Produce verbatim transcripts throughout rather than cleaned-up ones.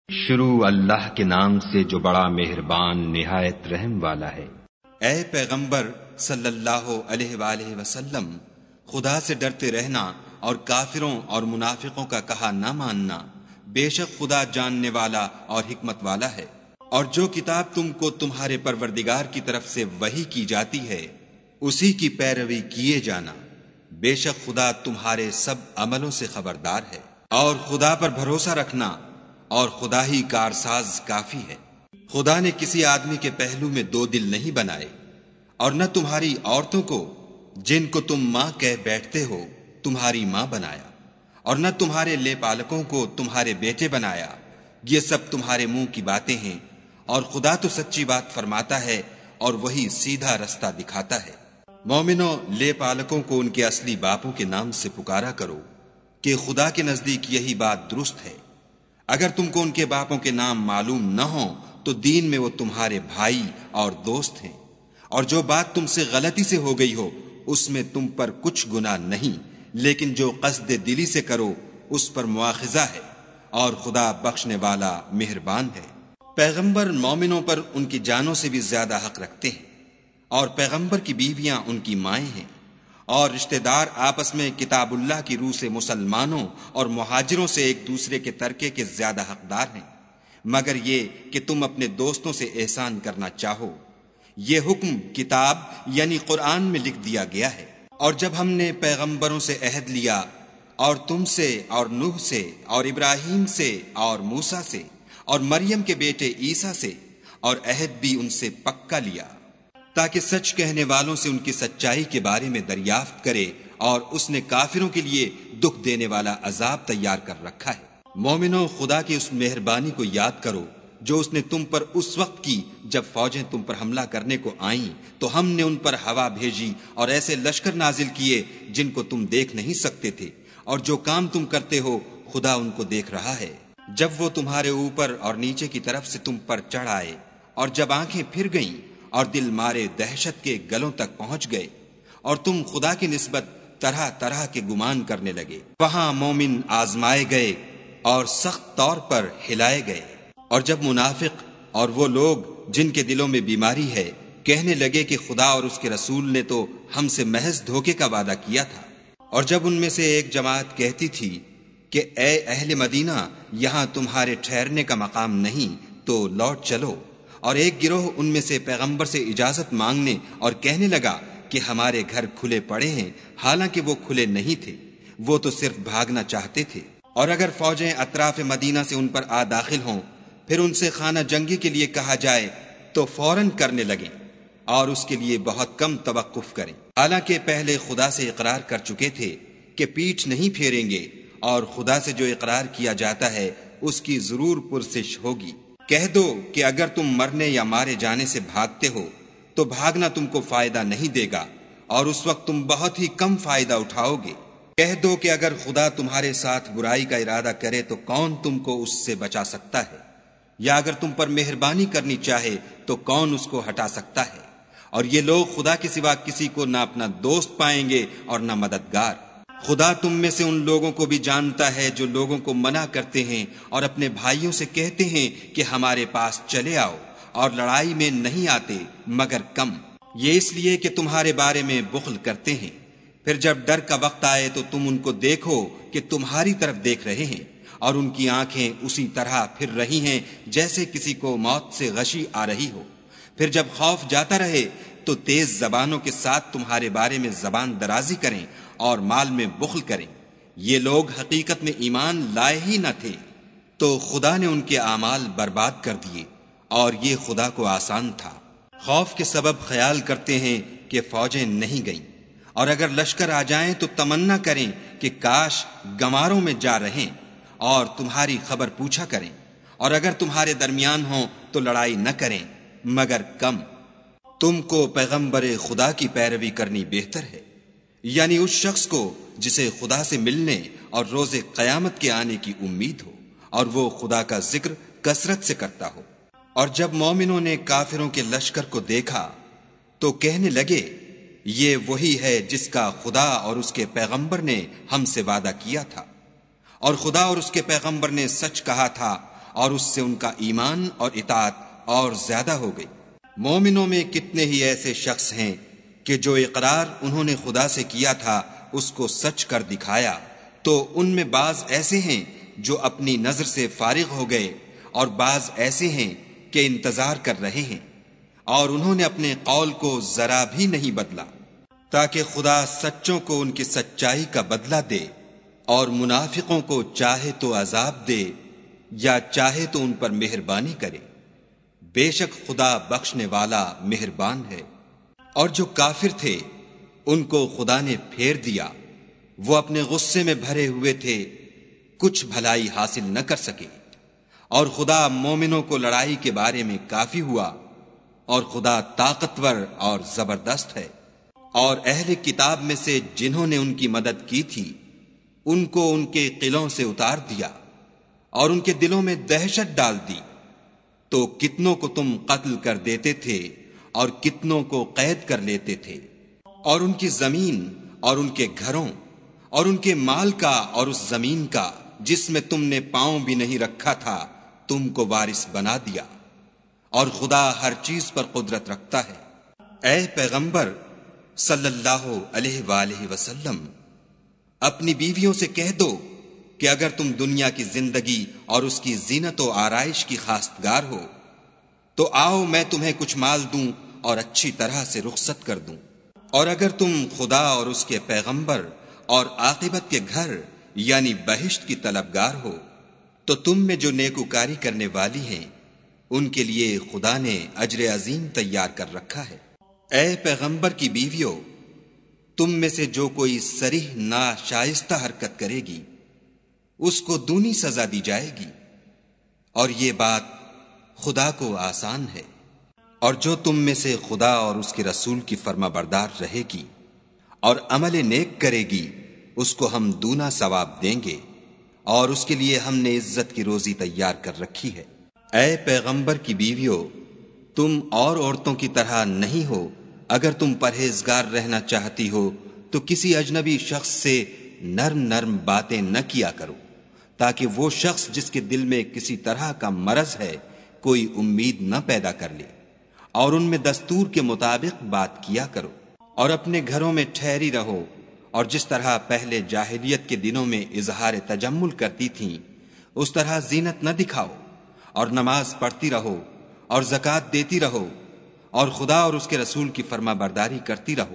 شروع اللہ کے نام سے جو بڑا مہربان نہایت رحم والا ہے۔ اے پیغمبر صلی اللہ علیہ وآلہ وسلم، خدا سے ڈرتے رہنا اور کافروں اور منافقوں کا کہا نہ ماننا، بے شک خدا جاننے والا اور حکمت والا ہے۔ اور جو کتاب تم کو تمہارے پروردگار کی طرف سے وحی کی جاتی ہے اسی کی پیروی کیے جانا، بے شک خدا تمہارے سب عملوں سے خبردار ہے۔ اور خدا پر بھروسہ رکھنا، اور خدا ہی کارساز کافی ہے۔ خدا نے کسی آدمی کے پہلو میں دو دل نہیں بنائے، اور نہ تمہاری عورتوں کو جن کو تم ماں کہہ بیٹھتے ہو تمہاری ماں بنایا، اور نہ تمہارے لے پالکوں کو تمہارے بیٹے بنایا۔ یہ سب تمہارے منہ کی باتیں ہیں، اور خدا تو سچی بات فرماتا ہے اور وہی سیدھا رستہ دکھاتا ہے۔ مومنوں، لے پالکوں کو ان کے اصلی باپوں کے نام سے پکارا کرو کہ خدا کے نزدیک یہی بات درست ہے۔ اگر تم کو ان کے باپوں کے نام معلوم نہ ہوں تو دین میں وہ تمہارے بھائی اور دوست ہیں، اور جو بات تم سے غلطی سے ہو گئی ہو اس میں تم پر کچھ گناہ نہیں، لیکن جو قصد دلی سے کرو اس پر مواخذہ ہے، اور خدا بخشنے والا مہربان ہے۔ پیغمبر مومنوں پر ان کی جانوں سے بھی زیادہ حق رکھتے ہیں، اور پیغمبر کی بیویاں ان کی مائیں ہیں، اور رشتہ دار آپس میں کتاب اللہ کی روح سے مسلمانوں اور مہاجروں سے ایک دوسرے کے ترکے کے زیادہ حقدار ہیں، مگر یہ کہ تم اپنے دوستوں سے احسان کرنا چاہو۔ یہ حکم کتاب یعنی قرآن میں لکھ دیا گیا ہے۔ اور جب ہم نے پیغمبروں سے عہد لیا، اور تم سے اور نوح سے اور ابراہیم سے اور موسیٰ سے اور مریم کے بیٹے عیسیٰ سے، اور عہد بھی ان سے پکا لیا تاکہ سچ کہنے والوں سے ان کی سچائی کے بارے میں دریافت کرے، اور اس نے کافروں کے لیے دکھ دینے والا عذاب تیار کر رکھا ہے۔ مومنوں، خدا کی اس مہربانی کو یاد کرو جو اس نے تم پر اس وقت کی جب فوجیں تم پر حملہ کرنے کو آئیں تو ہم نے ان پر ہوا بھیجی اور ایسے لشکر نازل کیے جن کو تم دیکھ نہیں سکتے تھے، اور جو کام تم کرتے ہو خدا ان کو دیکھ رہا ہے۔ جب وہ تمہارے اوپر اور نیچے کی طرف سے تم پر چڑھ آئے، اور جب آنکھیں پھر گئیں اور دل مارے دہشت کے گلوں تک پہنچ گئے، اور تم خدا کی نسبت طرح طرح کے گمان کرنے لگے، وہاں مومن آزمائے گئے اور سخت طور پر ہلائے گئے۔ اور جب منافق اور وہ لوگ جن کے دلوں میں بیماری ہے کہنے لگے کہ خدا اور اس کے رسول نے تو ہم سے محض دھوکے کا وعدہ کیا تھا، اور جب ان میں سے ایک جماعت کہتی تھی کہ اے اہل مدینہ، یہاں تمہارے ٹھہرنے کا مقام نہیں تو لوٹ چلو، اور ایک گروہ ان میں سے پیغمبر سے اجازت مانگنے اور کہنے لگا کہ ہمارے گھر کھلے پڑے ہیں، حالانکہ وہ کھلے نہیں تھے، وہ تو صرف بھاگنا چاہتے تھے۔ اور اگر فوجیں اطراف مدینہ سے ان پر آ داخل ہوں، پھر ان سے خانہ جنگی کے لیے کہا جائے تو فوراً کرنے لگیں، اور اس کے لیے بہت کم توقف کریں، حالانکہ پہلے خدا سے اقرار کر چکے تھے کہ پیٹھ نہیں پھیریں گے، اور خدا سے جو اقرار کیا جاتا ہے اس کی ضرور پرسش ہوگی۔ کہہ دو کہ اگر تم مرنے یا مارے جانے سے بھاگتے ہو تو بھاگنا تم کو فائدہ نہیں دے گا، اور اس وقت تم بہت ہی کم فائدہ اٹھاؤ گے۔ کہہ دو کہ اگر خدا تمہارے ساتھ برائی کا ارادہ کرے تو کون تم کو اس سے بچا سکتا ہے، یا اگر تم پر مہربانی کرنی چاہے تو کون اس کو ہٹا سکتا ہے۔ اور یہ لوگ خدا کے سوا کسی کو نہ اپنا دوست پائیں گے اور نہ مددگار۔ خدا تم میں سے ان لوگوں کو بھی جانتا ہے جو لوگوں کو منع کرتے ہیں اور اپنے بھائیوں سے کہتے ہیں کہ ہمارے پاس چلے آؤ، اور لڑائی میں نہیں آتے مگر کم، یہ اس لیے کہ تمہارے بارے میں بخل کرتے ہیں۔ پھر جب ڈر کا وقت آئے تو تم ان کو دیکھو کہ تمہاری طرف دیکھ رہے ہیں، اور ان کی آنکھیں اسی طرح پھر رہی ہیں جیسے کسی کو موت سے غشی آ رہی ہو۔ پھر جب خوف جاتا رہے تو تیز زبانوں کے ساتھ تمہارے بارے میں زبان درازی کریں اور مال میں بخل کریں۔ یہ لوگ حقیقت میں ایمان لائے ہی نہ تھے، تو خدا نے ان کے اعمال برباد کر دیے، اور یہ خدا کو آسان تھا۔ خوف کے سبب خیال کرتے ہیں کہ فوجیں نہیں گئیں، اور اگر لشکر آ جائیں تو تمنا کریں کہ کاش گماروں میں جا رہیں، اور تمہاری خبر پوچھا کریں، اور اگر تمہارے درمیان ہوں تو لڑائی نہ کریں مگر کم۔ تم کو پیغمبر خدا کی پیروی کرنی بہتر ہے، یعنی اس شخص کو جسے خدا سے ملنے اور روز قیامت کے آنے کی امید ہو، اور وہ خدا کا ذکر کثرت سے کرتا ہو۔ اور جب مومنوں نے کافروں کے لشکر کو دیکھا تو کہنے لگے یہ وہی ہے جس کا خدا اور اس کے پیغمبر نے ہم سے وعدہ کیا تھا، اور خدا اور اس کے پیغمبر نے سچ کہا تھا، اور اس سے ان کا ایمان اور اطاعت اور زیادہ ہو گئی۔ مومنوں میں کتنے ہی ایسے شخص ہیں کہ جو اقرار انہوں نے خدا سے کیا تھا اس کو سچ کر دکھایا، تو ان میں بعض ایسے ہیں جو اپنی نظر سے فارغ ہو گئے اور بعض ایسے ہیں کہ انتظار کر رہے ہیں، اور انہوں نے اپنے قول کو ذرا بھی نہیں بدلا، تاکہ خدا سچوں کو ان کی سچائی کا بدلہ دے اور منافقوں کو چاہے تو عذاب دے یا چاہے تو ان پر مہربانی کرے۔ بے شک خدا بخشنے والا مہربان ہے۔ اور جو کافر تھے ان کو خدا نے پھیر دیا، وہ اپنے غصے میں بھرے ہوئے تھے، کچھ بھلائی حاصل نہ کر سکے، اور خدا مومنوں کو لڑائی کے بارے میں کافی ہوا، اور خدا طاقتور اور زبردست ہے۔ اور اہل کتاب میں سے جنہوں نے ان کی مدد کی تھی ان کو ان کے قلعوں سے اتار دیا اور ان کے دلوں میں دہشت ڈال دی، تو کتنوں کو تم قتل کر دیتے تھے اور کتنوں کو قید کر لیتے تھے، اور ان کی زمین اور ان کے گھروں اور ان کے مال کا اور اس زمین کا جس میں تم نے پاؤں بھی نہیں رکھا تھا تم کو وارث بنا دیا، اور خدا ہر چیز پر قدرت رکھتا ہے۔ اے پیغمبر صلی اللہ علیہ وآلہ وسلم، اپنی بیویوں سے کہہ دو کہ اگر تم دنیا کی زندگی اور اس کی زینت و آرائش کی خواستگار ہو تو آؤ میں تمہیں کچھ مال دوں اور اچھی طرح سے رخصت کر دوں، اور اگر تم خدا اور اس کے پیغمبر اور عاقبت کے گھر یعنی بہشت کی طلبگار ہو تو تم میں جو نیکوکاری کرنے والی ہیں ان کے لیے خدا نے اجر عظیم تیار کر رکھا ہے۔ اے پیغمبر کی بیویوں، تم میں سے جو کوئی صریح ناشائستہ حرکت کرے گی اس کو دونی سزا دی جائے گی، اور یہ بات خدا کو آسان ہے۔ اور جو تم میں سے خدا اور اس کے رسول کی فرما بردار رہے گی اور عمل نیک کرے گی اس کو ہم دونا ثواب دیں گے، اور اس کے لیے ہم نے عزت کی روزی تیار کر رکھی ہے۔ اے پیغمبر کی بیویوں، تم اور عورتوں کی طرح نہیں ہو، اگر تم پرہیزگار رہنا چاہتی ہو تو کسی اجنبی شخص سے نرم نرم باتیں نہ کیا کرو، تاکہ وہ شخص جس کے دل میں کسی طرح کا مرض ہے کوئی امید نہ پیدا کر لے، اور ان میں دستور کے مطابق بات کیا کرو، اور اپنے گھروں میں ٹھہری رہو، اور جس طرح پہلے جاہلیت کے دنوں میں اظہار تجمل کرتی تھیں اس طرح زینت نہ دکھاؤ، اور نماز پڑھتی رہو اور زکوٰۃ دیتی رہو، اور خدا اور اس کے رسول کی فرما برداری کرتی رہو۔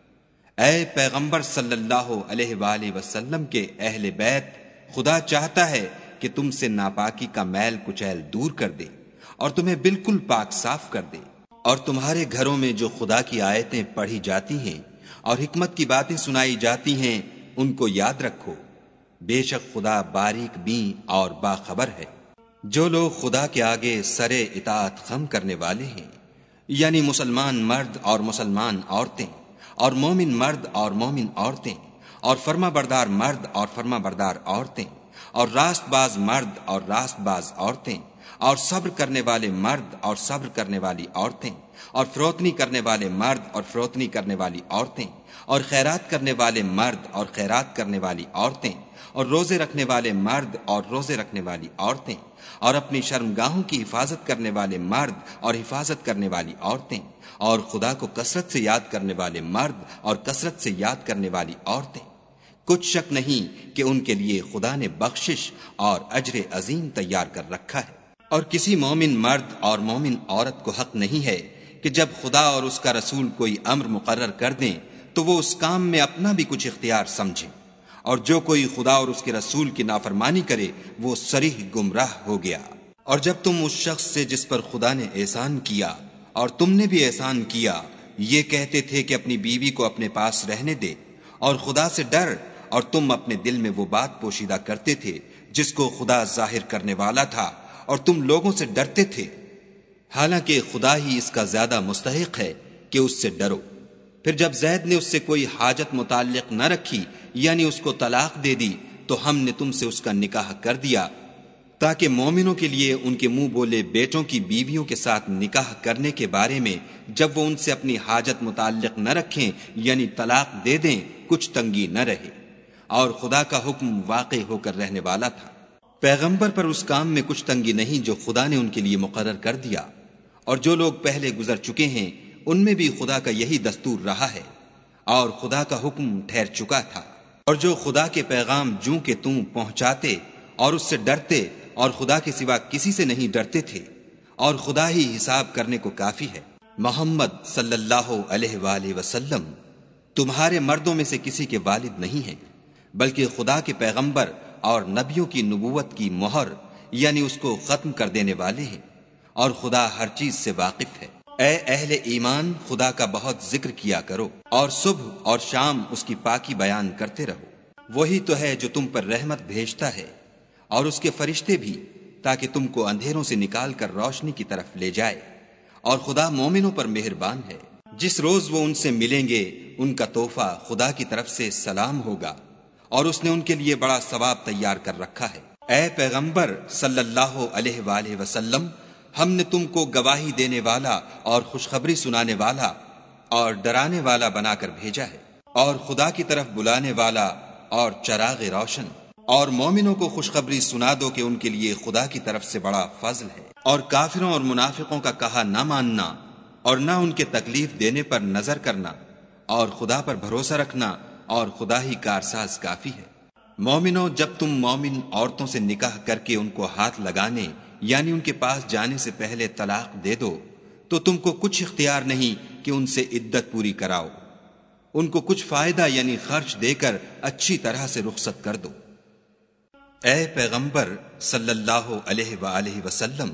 اے پیغمبر صلی اللہ علیہ وآلہ وسلم کے اہل بیت، خدا چاہتا ہے کہ تم سے ناپاکی کا میل کچیل دور کر دے اور تمہیں بالکل پاک صاف کر دے، اور تمہارے گھروں میں جو خدا کی آیتیں پڑھی جاتی ہیں اور حکمت کی باتیں سنائی جاتی ہیں ان کو یاد رکھو، بے شک خدا باریک بین اور باخبر ہے۔ جو لوگ خدا کے آگے سرے اطاعت خم کرنے والے ہیں، یعنی مسلمان مرد اور مسلمان عورتیں، اور مومن مرد اور مومن عورتیں، اور فرما بردار مرد اور فرما بردار عورتیں، اور راست باز مرد اور راست باز عورتیں، اور صبر کرنے والے مرد اور صبر کرنے والی عورتیں، اور فروتنی کرنے والے مرد اور فروتنی کرنے والی عورتیں، اور خیرات کرنے والے مرد اور خیرات کرنے والی عورتیں، اور روزے رکھنے والے مرد اور روزے رکھنے والی عورتیں، اور اپنی شرمگاہوں کی حفاظت کرنے والے مرد اور حفاظت کرنے والی عورتیں، اور خدا کو کثرت سے یاد کرنے والے مرد اور کثرت سے یاد کرنے والی عورتیں۔ کچھ شک نہیں کہ ان کے لیے خدا نے بخشش اور اجر عظیم تیار کر رکھا ہے۔ اور کسی مومن مرد اور مومن عورت کو حق نہیں ہے کہ جب خدا اور اس کا رسول کوئی امر مقرر کر دیں تو وہ اس کام میں اپنا بھی کچھ اختیار سمجھیں، اور جو کوئی خدا اور اس کے رسول کی نافرمانی کرے وہ صریح گمراہ ہو گیا۔ اور جب تم اس شخص سے جس پر خدا نے احسان کیا اور تم نے بھی احسان کیا یہ کہتے تھے کہ اپنی بیوی کو اپنے پاس رہنے دے اور خدا سے ڈر، اور تم اپنے دل میں وہ بات پوشیدہ کرتے تھے جس کو خدا ظاہر کرنے والا تھا اور تم لوگوں سے ڈرتے تھے، حالانکہ خدا ہی اس کا زیادہ مستحق ہے کہ اس سے ڈرو۔ پھر جب زید نے اس سے کوئی حاجت متعلق نہ رکھی یعنی اس کو طلاق دے دی تو ہم نے تم سے اس کا نکاح کر دیا تاکہ مومنوں کے لیے ان کے منہ بولے بیٹوں کی بیویوں کے ساتھ نکاح کرنے کے بارے میں جب وہ ان سے اپنی حاجت متعلق نہ رکھیں یعنی طلاق دے دیں کچھ تنگی نہ رہے، اور خدا کا حکم واقع ہو کر رہنے والا تھا۔ پیغمبر پر اس کام میں کچھ تنگی نہیں جو خدا نے ان کے لیے مقرر کر دیا، اور جو لوگ پہلے گزر چکے ہیں ان میں بھی خدا کا یہی دستور رہا ہے، اور خدا کا حکم ٹھہر چکا تھا۔ اور جو خدا کے پیغام جوں کہ توں پہنچاتے اور اس سے ڈرتے اور خدا کے سوا کسی سے نہیں ڈرتے تھے، اور خدا ہی حساب کرنے کو کافی ہے۔ محمد صلی اللہ علیہ وآلہ وسلم تمہارے مردوں میں سے کسی کے والد نہیں ہیں، بلکہ خدا کے پیغمبر اور نبیوں کی نبوت کی مہر یعنی اس کو ختم کر دینے والے ہیں، اور خدا ہر چیز سے واقف ہے۔ اے اہل ایمان، خدا کا بہت ذکر کیا کرو اور صبح اور شام اس کی پاکی بیان کرتے رہو۔ وہی تو ہے جو تم پر رحمت بھیجتا ہے اور اس کے فرشتے بھی، تاکہ تم کو اندھیروں سے نکال کر روشنی کی طرف لے جائے، اور خدا مومنوں پر مہربان ہے۔ جس روز وہ ان سے ملیں گے ان کا تحفہ خدا کی طرف سے سلام ہوگا، اور اس نے ان کے لیے بڑا ثواب تیار کر رکھا ہے۔ اے پیغمبر صلی اللہ علیہ وآلہ وسلم، ہم نے تم کو گواہی دینے والا اور خوشخبری سنانے والا اور ڈرانے والا بنا کر بھیجا ہے، اور خدا کی طرف بلانے والا اور چراغ روشن۔ اور مومنوں کو خوشخبری سنا دو کہ ان کے لیے خدا کی طرف سے بڑا فضل ہے، اور کافروں اور منافقوں کا کہا نہ ماننا اور نہ ان کے تکلیف دینے پر نظر کرنا، اور خدا پر بھروسہ رکھنا، اور خدا ہی کارساز کافی ہے۔ مومنوں، جب تم مومن عورتوں سے نکاح کر کے ان کو ہاتھ لگانے یعنی ان کے پاس جانے سے پہلے طلاق دے دو تو تم کو کچھ اختیار نہیں کہ ان سے عدت پوری کراؤ، ان کو کچھ فائدہ یعنی خرچ دے کر اچھی طرح سے رخصت کر دو۔ اے پیغمبر صلی اللہ علیہ وآلہ وسلم،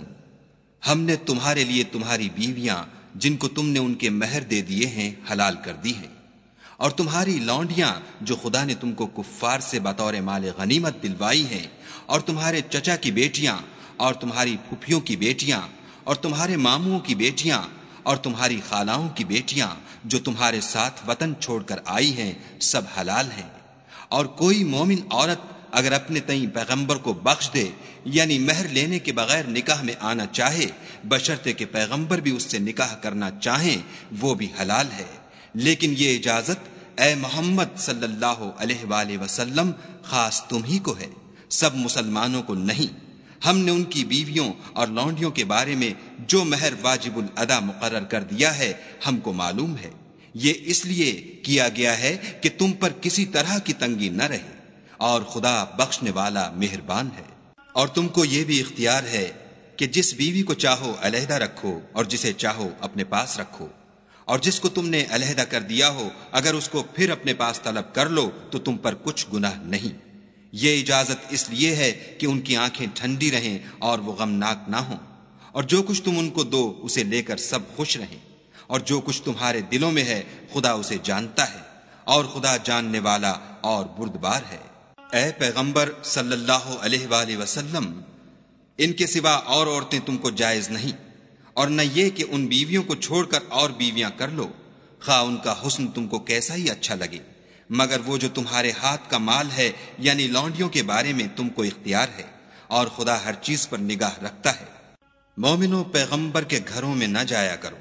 ہم نے تمہارے لیے تمہاری بیویاں جن کو تم نے ان کے مہر دے دیے ہیں حلال کر دی ہیں، اور تمہاری لونڈیاں جو خدا نے تم کو کفار سے بطور مال غنیمت دلوائی ہیں، اور تمہارے چچا کی بیٹیاں اور تمہاری پھپھیوں کی بیٹیاں اور تمہارے ماموں کی بیٹیاں اور تمہاری خالاؤں کی بیٹیاں جو تمہارے ساتھ وطن چھوڑ کر آئی ہیں، سب حلال ہیں۔ اور کوئی مومن عورت اگر اپنے تئیں پیغمبر کو بخش دے یعنی مہر لینے کے بغیر نکاح میں آنا چاہے، بشرطے کہ پیغمبر بھی اس سے نکاح کرنا چاہیں، وہ بھی حلال ہے۔ لیکن یہ اجازت اے محمد صلی اللہ علیہ وآلہ وسلم خاص تم ہی کو ہے، سب مسلمانوں کو نہیں۔ ہم نے ان کی بیویوں اور لونڈیوں کے بارے میں جو مہر واجب الادا مقرر کر دیا ہے ہم کو معلوم ہے۔ یہ اس لیے کیا گیا ہے کہ تم پر کسی طرح کی تنگی نہ رہے، اور خدا بخشنے والا مہربان ہے۔ اور تم کو یہ بھی اختیار ہے کہ جس بیوی کو چاہو علیحدہ رکھو اور جسے چاہو اپنے پاس رکھو، اور جس کو تم نے علیحدہ کر دیا ہو اگر اس کو پھر اپنے پاس طلب کر لو تو تم پر کچھ گناہ نہیں۔ یہ اجازت اس لیے ہے کہ ان کی آنکھیں ٹھنڈی رہیں اور وہ غمناک نہ ہوں، اور جو کچھ تم ان کو دو اسے لے کر سب خوش رہیں، اور جو کچھ تمہارے دلوں میں ہے خدا اسے جانتا ہے، اور خدا جاننے والا اور بردبار ہے۔ اے پیغمبر صلی اللہ علیہ وآلہ وسلم، ان کے سوا اور عورتیں تم کو جائز نہیں، اور نہ یہ کہ ان بیویوں کو چھوڑ کر اور بیویاں کر لو، خواہ ان کا حسن تم کو کیسا ہی اچھا لگے، مگر وہ جو تمہارے ہاتھ کا مال ہے یعنی لونڈیوں کے بارے میں تم کو اختیار ہے، اور خدا ہر چیز پر نگاہ رکھتا ہے۔ مومنوں، پیغمبر کے گھروں میں نہ جایا کرو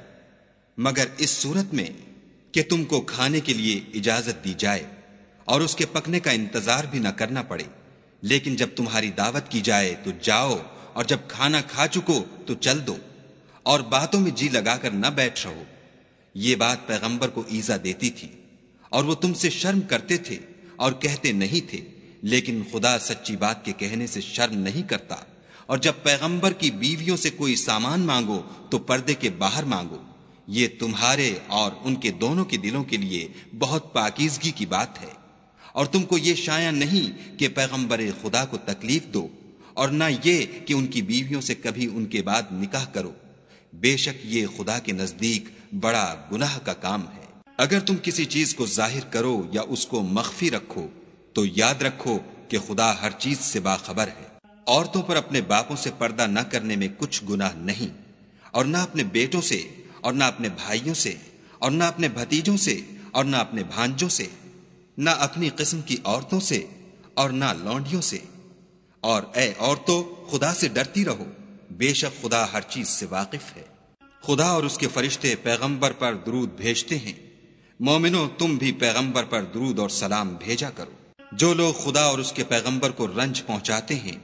مگر اس صورت میں کہ تم کو کھانے کے لیے اجازت دی جائے اور اس کے پکنے کا انتظار بھی نہ کرنا پڑے، لیکن جب تمہاری دعوت کی جائے تو جاؤ، اور جب کھانا کھا چکو تو چل دو، اور باتوں میں جی لگا کر نہ بیٹھ رہو۔ یہ بات پیغمبر کو ایذا دیتی تھی، اور وہ تم سے شرم کرتے تھے اور کہتے نہیں تھے، لیکن خدا سچی بات کے کہنے سے شرم نہیں کرتا۔ اور جب پیغمبر کی بیویوں سے کوئی سامان مانگو تو پردے کے باہر مانگو، یہ تمہارے اور ان کے دونوں کے دلوں کے لیے بہت پاکیزگی کی بات ہے۔ اور تم کو یہ شایع نہیں کہ پیغمبر خدا کو تکلیف دو، اور نہ یہ کہ ان کی بیویوں سے کبھی ان کے بعد نکاح کرو، بے شک یہ خدا کے نزدیک بڑا گناہ کا کام ہے۔ اگر تم کسی چیز کو ظاہر کرو یا اس کو مخفی رکھو تو یاد رکھو کہ خدا ہر چیز سے باخبر ہے۔ عورتوں پر اپنے باپوں سے پردہ نہ کرنے میں کچھ گناہ نہیں، اور نہ اپنے بیٹوں سے، اور نہ اپنے بھائیوں سے، اور نہ اپنے بھتیجوں سے، اور نہ اپنے بھانجوں سے، نہ اپنی قسم کی عورتوں سے، اور نہ لونڈیوں سے۔ اور اے عورتوں، خدا سے ڈرتی رہو، بے شک خدا ہر چیز سے واقف ہے۔ خدا اور اس کے فرشتے پیغمبر پر درود بھیجتے ہیں، مومنوں تم بھی پیغمبر پر درود اور سلام بھیجا کرو۔ جو لوگ خدا اور اس کے پیغمبر کو رنج پہنچاتے ہیں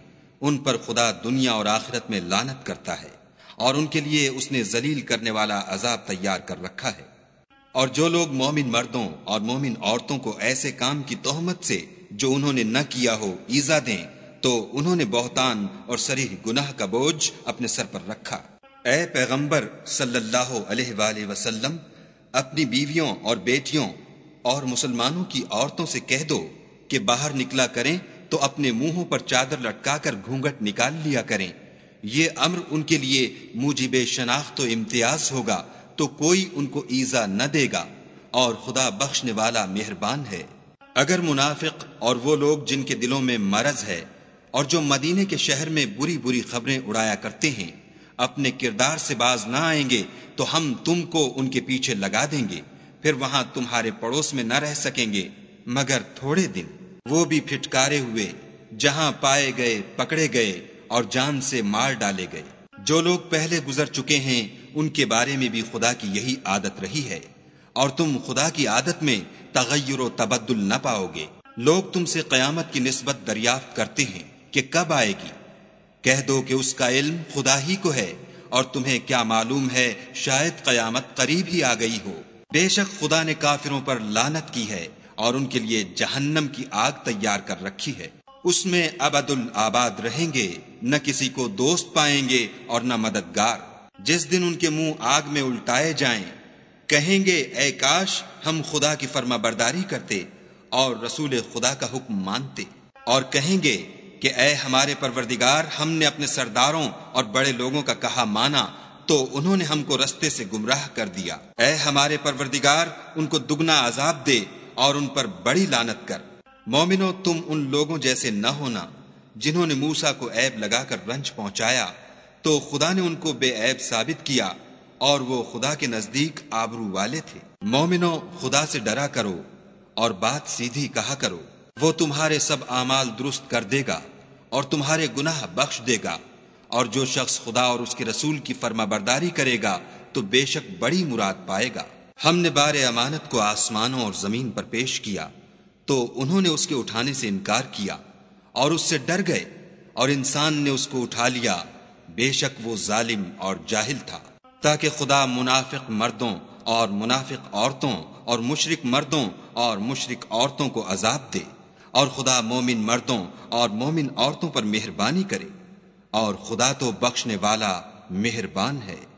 ان پر خدا دنیا اور آخرت میں لعنت کرتا ہے، اور ان کے لیے اس نے ذلیل کرنے والا عذاب تیار کر رکھا ہے۔ اور جو لوگ مومن مردوں اور مومن عورتوں کو ایسے کام کی تہمت سے جو انہوں نے نہ کیا ہو ایذا دیں تو انہوں نے بہتان اور صریح گناہ کا بوجھ اپنے سر پر رکھا۔ اے پیغمبر صلی اللہ علیہ وآلہ وسلم، اپنی بیویوں اور بیٹیوں اور مسلمانوں کی عورتوں سے کہہ دو کہ باہر نکلا کریں تو اپنے منہوں پر چادر لٹکا کر گھونگھٹ نکال لیا کریں۔ یہ امر ان کے لیے موجب شناخت و امتیاز ہوگا تو کوئی ان کو ایذا نہ دے گا، اور خدا بخشنے والا مہربان ہے۔ اگر منافق اور وہ لوگ جن کے دلوں میں مرض ہے اور جو مدینے کے شہر میں بری بری خبریں اڑایا کرتے ہیں اپنے کردار سے باز نہ آئیں گے تو ہم تم کو ان کے پیچھے لگا دیں گے، پھر وہاں تمہارے پڑوس میں نہ رہ سکیں گے مگر تھوڑے دن، وہ بھی پھٹکارے ہوئے، جہاں پائے گئے پکڑے گئے اور جان سے مار ڈالے گئے۔ جو لوگ پہلے گزر چکے ہیں ان کے بارے میں بھی خدا کی یہی عادت رہی ہے، اور تم خدا کی عادت میں تغیر و تبدل نہ پاؤ گے۔ لوگ تم سے قیامت کی نسبت دریافت کرتے ہیں کہ کب آئے گی، کہہ دو کہ اس کا علم خدا ہی کو ہے، اور تمہیں کیا معلوم ہے شاید قیامت قریب ہی آ گئی ہو۔ بے شک خدا نے کافروں پر لعنت کی ہے اور ان کے لیے جہنم کی آگ تیار کر رکھی ہے، اس میں ابد الآباد رہیں گے، نہ کسی کو دوست پائیں گے اور نہ مددگار۔ جس دن ان کے منہ آگ میں الٹائے جائیں، کہیں گے اے کاش ہم خدا کی فرما برداری کرتے اور رسول خدا کا حکم مانتے، اور کہیں گے کہ اے ہمارے پروردگار، ہم نے اپنے سرداروں اور بڑے لوگوں کا کہا مانا تو انہوں نے ہم کو رستے سے گمراہ کر دیا۔ اے ہمارے پروردگار، ان کو دگنا عذاب دے اور ان پر بڑی لعنت کر۔ مومنو، تم ان لوگوں جیسے نہ ہونا جنہوں نے موسیٰ کو عیب لگا کر رنج پہنچایا تو خدا نے ان کو بے عیب ثابت کیا، اور وہ خدا کے نزدیک آبرو والے تھے۔ مومنو، خدا سے ڈرا کرو اور بات سیدھی کہا کرو، وہ تمہارے سب اعمال درست کر دے گا اور تمہارے گناہ بخش دے گا، اور جو شخص خدا اور اس کے رسول کی فرما برداری کرے گا تو بے شک بڑی مراد پائے گا۔ ہم نے بار امانت کو آسمانوں اور زمین پر پیش کیا تو انہوں نے اس کے اٹھانے سے انکار کیا اور اس سے ڈر گئے، اور انسان نے اس کو اٹھا لیا، بے شک وہ ظالم اور جاہل تھا۔ تاکہ خدا منافق مردوں اور منافق عورتوں اور مشرک مردوں اور مشرک عورتوں کو عذاب دے، اور خدا مومن مردوں اور مومن عورتوں پر مہربانی کرے، اور خدا تو بخشنے والا مہربان ہے۔